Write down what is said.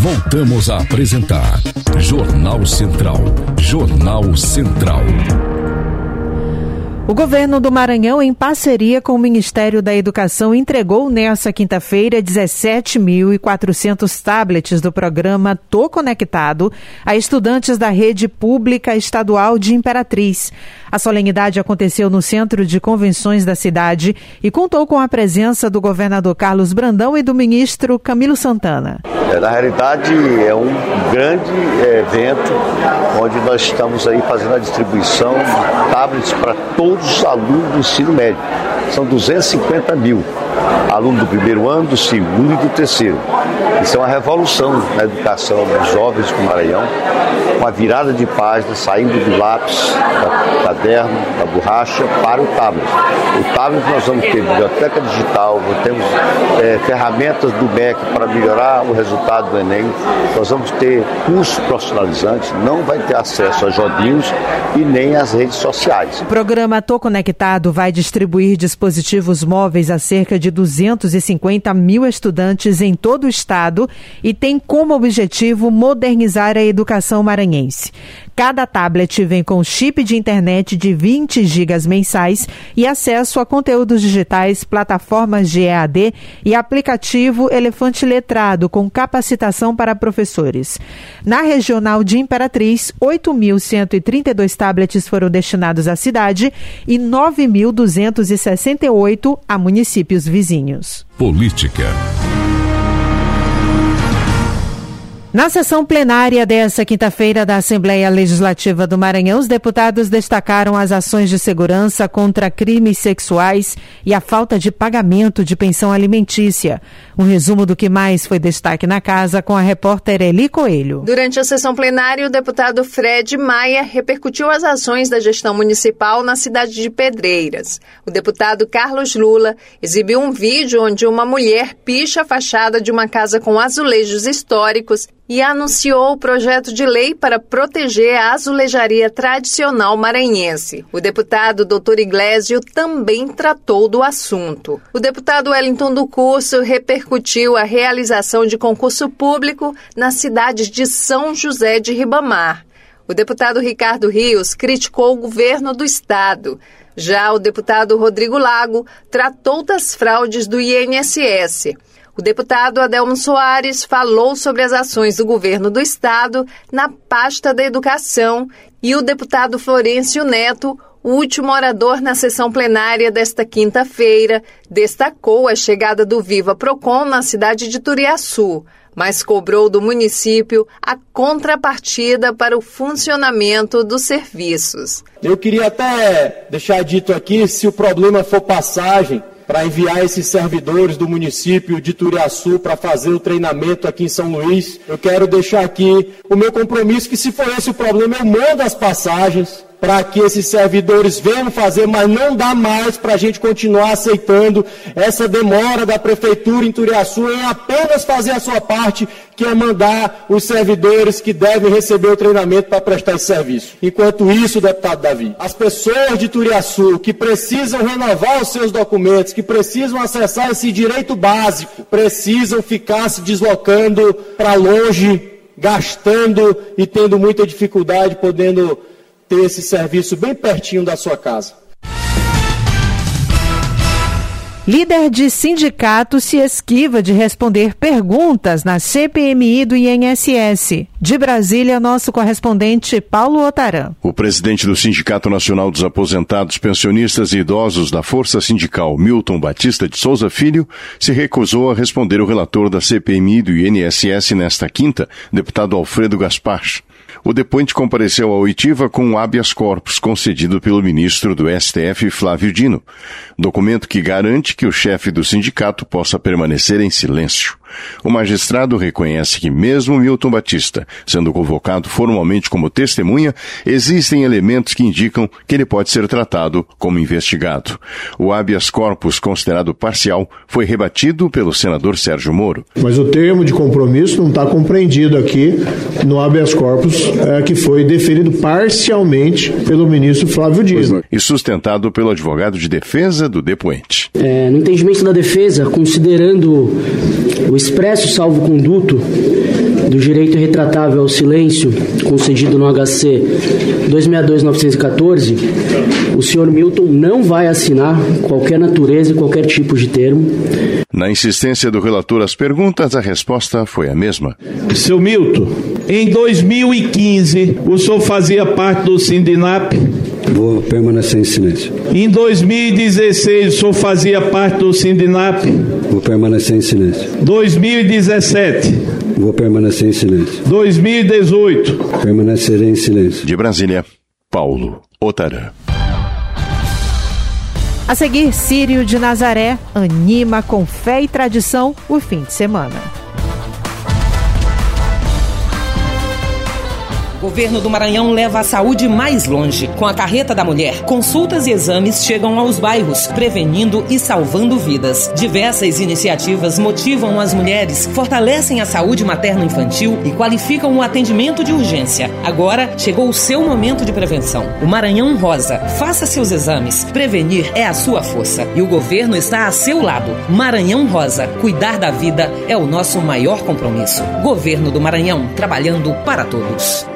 Voltamos a apresentar Jornal Central. Jornal Central. O governo do Maranhão, em parceria com o Ministério da Educação, entregou nesta quinta-feira 17.400 tablets do programa Tô Conectado a estudantes da rede pública estadual de Imperatriz. A solenidade aconteceu no Centro de Convenções da cidade e contou com a presença do governador Carlos Brandão e do ministro Camilo Santana. Na realidade, é um grande evento onde nós estamos aí fazendo a distribuição de tablets para todos os alunos do ensino médio. São 250 mil alunos do primeiro ano, do segundo e do terceiro. Isso é uma revolução na educação dos jovens do Maranhão, com a virada de página, saindo do lápis, do caderno, da borracha, para o tablet. O tablet nós vamos ter biblioteca digital, temos ferramentas do MEC para melhorar o resultado do Enem, nós vamos ter cursos profissionalizantes, não vai ter acesso a joguinhos e nem às redes sociais. O programa Tô Conectado vai distribuir dispositivos móveis a cerca de 250 mil estudantes em todo o estado e tem como objetivo modernizar a educação maranhense. Cada tablet vem com chip de internet de 20 gigas mensais e acesso a conteúdos digitais, plataformas de EAD e aplicativo Elefante Letrado com capacitação para professores. Na regional de Imperatriz, 8.132 tablets foram destinados à cidade e 9.268 a municípios vizinhos. Política. Na sessão plenária desta quinta-feira da Assembleia Legislativa do Maranhão, os deputados destacaram as ações de segurança contra crimes sexuais e a falta de pagamento de pensão alimentícia. Um resumo do que mais foi destaque na casa com a repórter Eli Coelho. Durante a sessão plenária, o deputado Fred Maia repercutiu as ações da gestão municipal na cidade de Pedreiras. O deputado Carlos Lula exibiu um vídeo onde uma mulher picha a fachada de uma casa com azulejos históricos e anunciou o projeto de lei para proteger a azulejaria tradicional maranhense. O deputado Dr. Iglesio também tratou do assunto. O deputado Wellington do Curso repercutiu a realização de concurso público nas cidades de São José de Ribamar. O deputado Ricardo Rios criticou o governo do estado. Já o deputado Rodrigo Lago tratou das fraudes do INSS. O deputado Adelmo Soares falou sobre as ações do governo do estado na pasta da educação e o deputado Florencio Neto, o último orador na sessão plenária desta quinta-feira, destacou a chegada do Viva Procon na cidade de Turiaçu, mas cobrou do município a contrapartida para o funcionamento dos serviços. Eu queria até deixar dito aqui, se o problema for passagem, para enviar esses servidores do município de Turiaçu para fazer o treinamento aqui em São Luís. Eu quero deixar aqui o meu compromisso que, se for esse o problema, eu mando as passagens para que esses servidores venham fazer, mas não dá mais para a gente continuar aceitando essa demora da Prefeitura em Turiaçu em apenas fazer a sua parte, que é mandar os servidores que devem receber o treinamento para prestar esse serviço. Enquanto isso, deputado Davi, as pessoas de Turiaçu que precisam renovar os seus documentos, que precisam acessar esse direito básico, precisam ficar se deslocando para longe, gastando e tendo muita dificuldade, podendo ter esse serviço bem pertinho da sua casa. Líder de sindicato se esquiva de responder perguntas na CPMI do INSS. De Brasília, nosso correspondente Paulo Otaran. O presidente do Sindicato Nacional dos Aposentados, Pensionistas e Idosos da Força Sindical, Milton Batista de Souza Filho, se recusou a responder o relator da CPMI do INSS nesta quinta, deputado Alfredo Gaspar. O depoente compareceu à oitiva com um habeas corpus concedido pelo ministro do STF, Flávio Dino, documento que garante que o chefe do sindicato possa permanecer em silêncio. O magistrado reconhece que mesmo Milton Batista, sendo convocado formalmente como testemunha, existem elementos que indicam que ele pode ser tratado como investigado. O habeas corpus, considerado parcial, foi rebatido pelo senador Sérgio Moro. Mas o termo de compromisso não está compreendido aqui no habeas corpus, que foi deferido parcialmente pelo ministro Flávio Dino. E sustentado pelo advogado de defesa do depoente. No entendimento da defesa, considerando o expresso salvo-conduto do direito retratável ao silêncio concedido no HC 262-914, o senhor Milton não vai assinar qualquer natureza e qualquer tipo de termo. Na insistência do relator às perguntas, a resposta foi a mesma. Seu Milton, em 2015, o senhor fazia parte do Sindinap? Vou permanecer em silêncio. Em 2016, o senhor fazia parte do Sindinap? Vou permanecer em silêncio. 2017? Vou permanecer em silêncio. 2018? Permanecerei em silêncio. De Brasília, Paulo Otarã. A seguir, Círio de Nazaré anima com fé e tradição o fim de semana. O governo do Maranhão leva a saúde mais longe. Com a Carreta da Mulher, consultas e exames chegam aos bairros, prevenindo e salvando vidas. Diversas iniciativas motivam as mulheres, fortalecem a saúde materno-infantil e qualificam o atendimento de urgência. Agora chegou o seu momento de prevenção. O Maranhão Rosa. Faça seus exames. Prevenir é a sua força. E o governo está a seu lado. Maranhão Rosa. Cuidar da vida é o nosso maior compromisso. Governo do Maranhão, trabalhando para todos.